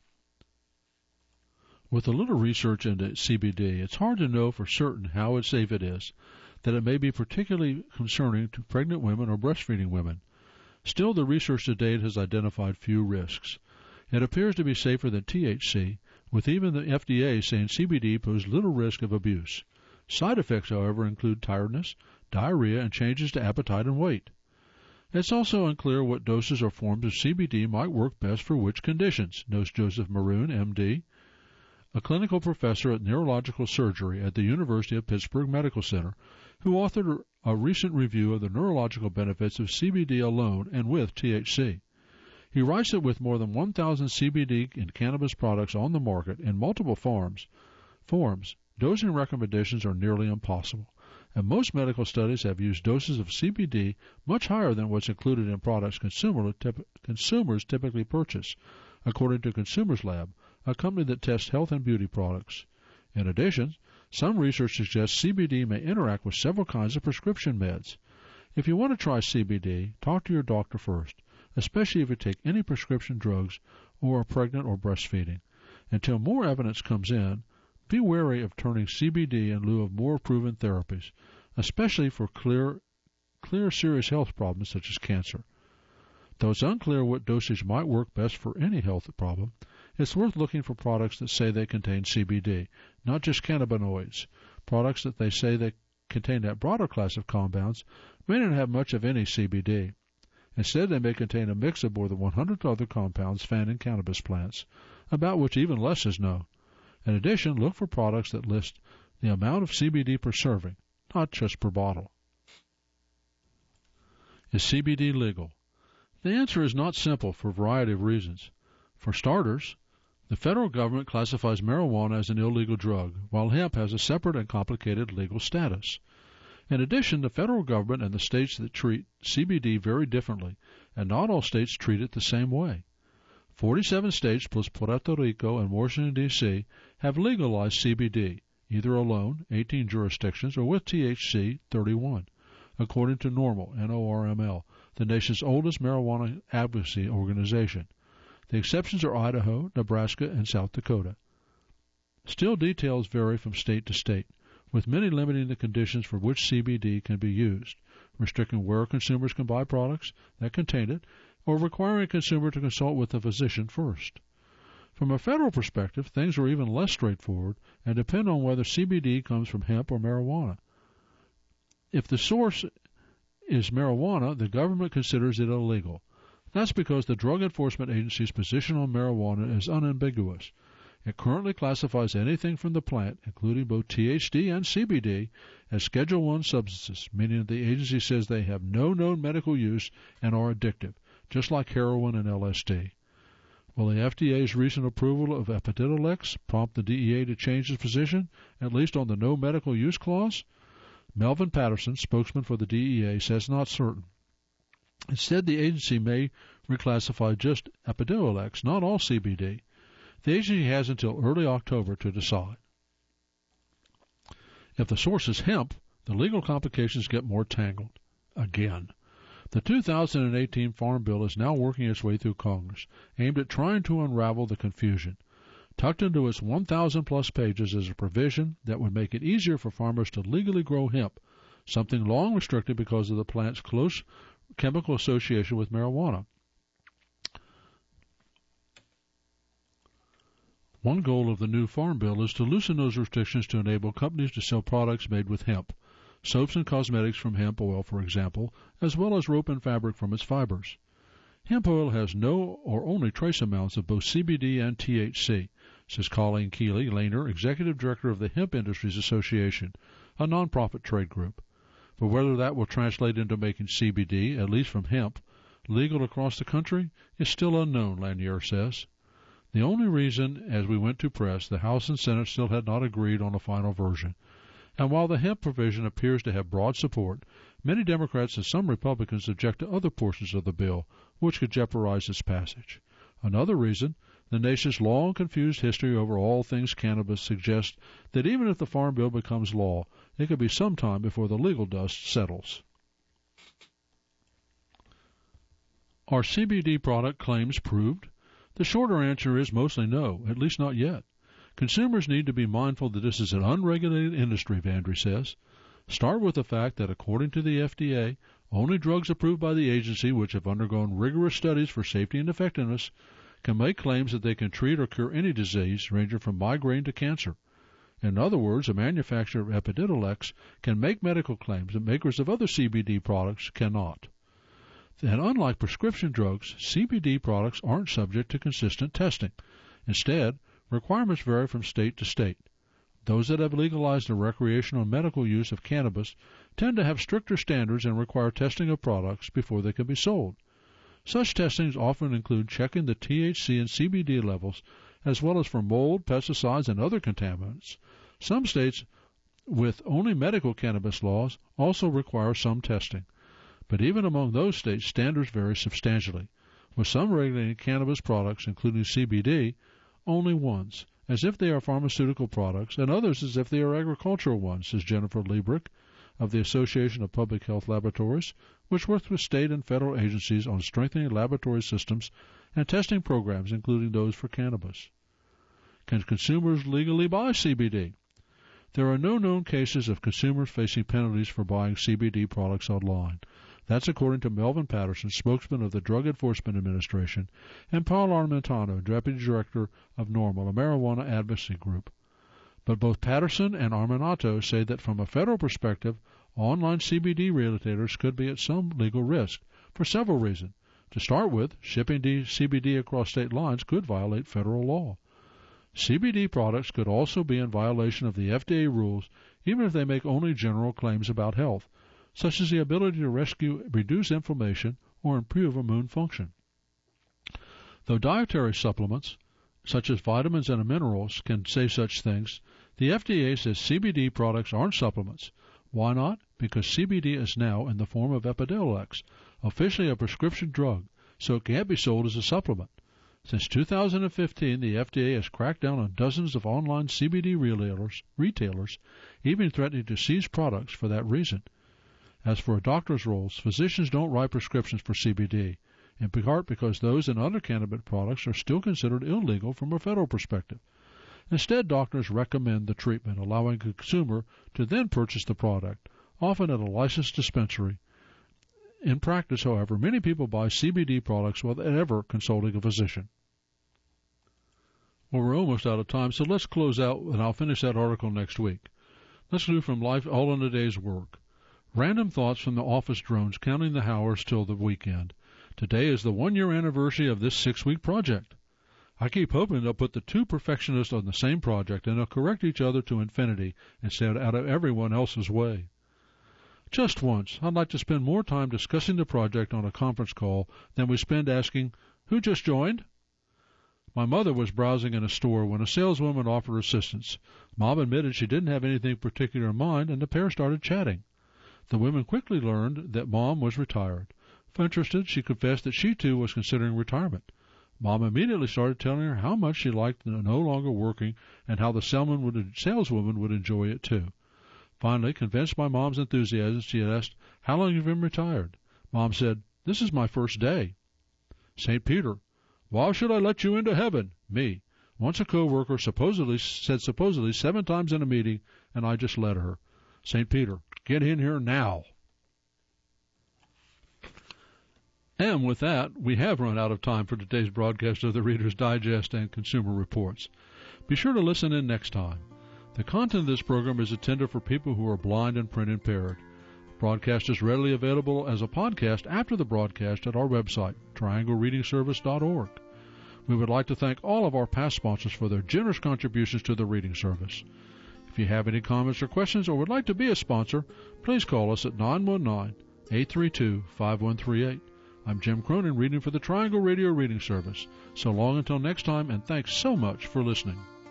Speaker 1: With a little research into CBD, it's hard to know for certain how safe it is, that it may be particularly concerning to pregnant women or breastfeeding women. Still, the research to date has identified few risks. It appears to be safer than THC, with even the FDA saying CBD poses little risk of abuse. Side effects, however, include tiredness, diarrhea, and changes to appetite and weight. It's also unclear what doses or forms of CBD might work best for which conditions, notes Joseph Maroon, M.D., a clinical professor at neurological surgery at the University of Pittsburgh Medical Center, who authored a recent review of the neurological benefits of CBD alone and with THC. He writes that with more than 1,000 CBD and cannabis products on the market in multiple forms, dosing recommendations are nearly impossible, and most medical studies have used doses of CBD much higher than what's included in products consumers typically purchase, according to Consumers Lab, a company that tests health and beauty products. In addition, some research suggests CBD may interact with several kinds of prescription meds. If you want to try CBD, talk to your doctor first, especially if you take any prescription drugs or are pregnant or breastfeeding. Until more evidence comes in, be wary of turning CBD in lieu of more proven therapies, especially for clear serious health problems such as cancer. Though it's unclear what dosage might work best for any health problem, it's worth looking for products that say they contain CBD, not just cannabinoids. Products that they say they contain that broader class of compounds may not have much of any CBD. Instead, they may contain a mix of more than 100 other compounds found in cannabis plants, about which even less is known. In addition, look for products that list the amount of CBD per serving, not just per bottle. Is CBD legal? The answer is not simple for a variety of reasons. For starters, the federal government classifies marijuana as an illegal drug, while hemp has a separate and complicated legal status. In addition, the federal government and the states that treat CBD vary differently, and not all states treat it the same way. 47 states plus Puerto Rico and Washington, D.C. have legalized CBD, either alone, 18 jurisdictions, or with THC, 31, according to NORML, N-O-R-M-L, the nation's oldest marijuana advocacy organization. The exceptions are Idaho, Nebraska, and South Dakota. Still, details vary from state to state, with many limiting the conditions for which CBD can be used, restricting where consumers can buy products that contain it, or requiring a consumer to consult with a physician first. From a federal perspective, things are even less straightforward and depend on whether CBD comes from hemp or marijuana. If the source is marijuana, the government considers it illegal. That's because the Drug Enforcement Agency's position on marijuana is unambiguous. It currently classifies anything from the plant, including both THC and CBD, as Schedule I substances, meaning that the agency says they have no known medical use and are addictive, just like heroin and LSD. Will the FDA's recent approval of Epidiolex prompt the DEA to change its position, at least on the no medical use clause? Melvin Patterson, spokesman for the DEA, says not certain. Instead, the agency may reclassify just Epidiolex, not all CBD. The agency has until early October to decide. If the source is hemp, the legal complications get more tangled. Again. The 2018 Farm Bill is now working its way through Congress, aimed at trying to unravel the confusion. Tucked into its 1,000-plus pages is a provision that would make it easier for farmers to legally grow hemp, something long restricted because of the plant's close chemical association with marijuana. One goal of the new Farm Bill is to loosen those restrictions to enable companies to sell products made with hemp, soaps and cosmetics from hemp oil, for example, as well as rope and fabric from its fibers. Hemp oil has no or only trace amounts of both CBD and THC, says Colleen Keeley Lehner, Executive Director of the Hemp Industries Association, a nonprofit trade group. But whether that will translate into making CBD, at least from hemp, legal across the country is still unknown, Lanier says. The only reason, as we went to press, the House and Senate still had not agreed on a final version. And while the hemp provision appears to have broad support, many Democrats and some Republicans object to other portions of the bill, which could jeopardize its passage. Another reason, the nation's long confused history over all things cannabis suggests that even if the Farm Bill becomes law, it could be some time before the legal dust settles. Are CBD product claims proved? The shorter answer is mostly no, at least not yet. Consumers need to be mindful that this is an unregulated industry, Vandry says. Start with the fact that according to the FDA, only drugs approved by the agency which have undergone rigorous studies for safety and effectiveness can make claims that they can treat or cure any disease ranging from migraine to cancer. In other words, a manufacturer of Epidiolex can make medical claims that makers of other CBD products cannot. And unlike prescription drugs, CBD products aren't subject to consistent testing. Instead, requirements vary from state to state. Those that have legalized the recreational and medical use of cannabis tend to have stricter standards and require testing of products before they can be sold. Such testings often include checking the THC and CBD levels, as well as for mold, pesticides, and other contaminants. Some states with only medical cannabis laws also require some testing. But even among those states, standards vary substantially, with some regulating cannabis products, including CBD, only ones, as if they are pharmaceutical products, and others as if they are agricultural ones, says Jennifer Liebrick of the Association of Public Health Laboratories, which works with state and federal agencies on strengthening laboratory systems and testing programs, including those for cannabis. Can consumers legally buy CBD? There are no known cases of consumers facing penalties for buying CBD products online. That's according to Melvin Patterson, spokesman of the Drug Enforcement Administration, and Paul Armentano, Deputy Director of NORML, a marijuana advocacy group. But both Patterson and Armentano say that from a federal perspective, online CBD retailers could be at some legal risk, for several reasons. To start with, shipping CBD across state lines could violate federal law. CBD products could also be in violation of the FDA rules, even if they make only general claims about health, such as the ability to reduce inflammation, or improve immune function. Though dietary supplements, such as vitamins and minerals, can say such things, the FDA says CBD products aren't supplements. Why not? Because CBD is now in the form of Epidiolex, officially a prescription drug, so it can't be sold as a supplement. Since 2015, the FDA has cracked down on dozens of online CBD retailers, even threatening to seize products for that reason. As for doctors' roles, physicians don't write prescriptions for CBD, in part because those and other cannabis products are still considered illegal from a federal perspective. Instead, doctors recommend the treatment, allowing a consumer to then purchase the product, often at a licensed dispensary. In practice, however, many people buy CBD products without ever consulting a physician. Well, we're almost out of time, so let's close out, and I'll finish that article next week. Let's do from Life All in a Day's Work. Random thoughts from the office drones counting the hours till the weekend. Today is the 1-year anniversary of this 6-week project. I keep hoping they'll put the two perfectionists on the same project and they'll correct each other to infinity and stay out of everyone else's way. Just once, I'd like to spend more time discussing the project on a conference call than we spend asking, "Who just joined?" My mother was browsing in a store when a saleswoman offered assistance. Mom admitted she didn't have anything particular in mind, and the pair started chatting. The women quickly learned that Mom was retired. If interested, she confessed that she too was considering retirement. Mom immediately started telling her how much she liked no longer working and how the saleswoman would enjoy it too. Finally, convinced by Mom's enthusiasm, she asked, "How long have you been retired?" Mom said, "This is my first day." St. Peter, "Why should I let you into heaven?" Me. Once a co-worker supposedly 7 times in a meeting, and I just let her. St. Peter, "Get in here now." And with that, we have run out of time for today's broadcast of the Reader's Digest and Consumer Reports. Be sure to listen in next time. The content of this program is intended for people who are blind and print impaired. The broadcast is readily available as a podcast after the broadcast at our website, trianglereadingservice.org. We would like to thank all of our past sponsors for their generous contributions to the reading service. If you have any comments or questions or would like to be a sponsor, please call us at 919-832-5138. I'm Jim Cronin, reading for the Triangle Radio Reading Service. So long until next time, and thanks so much for listening.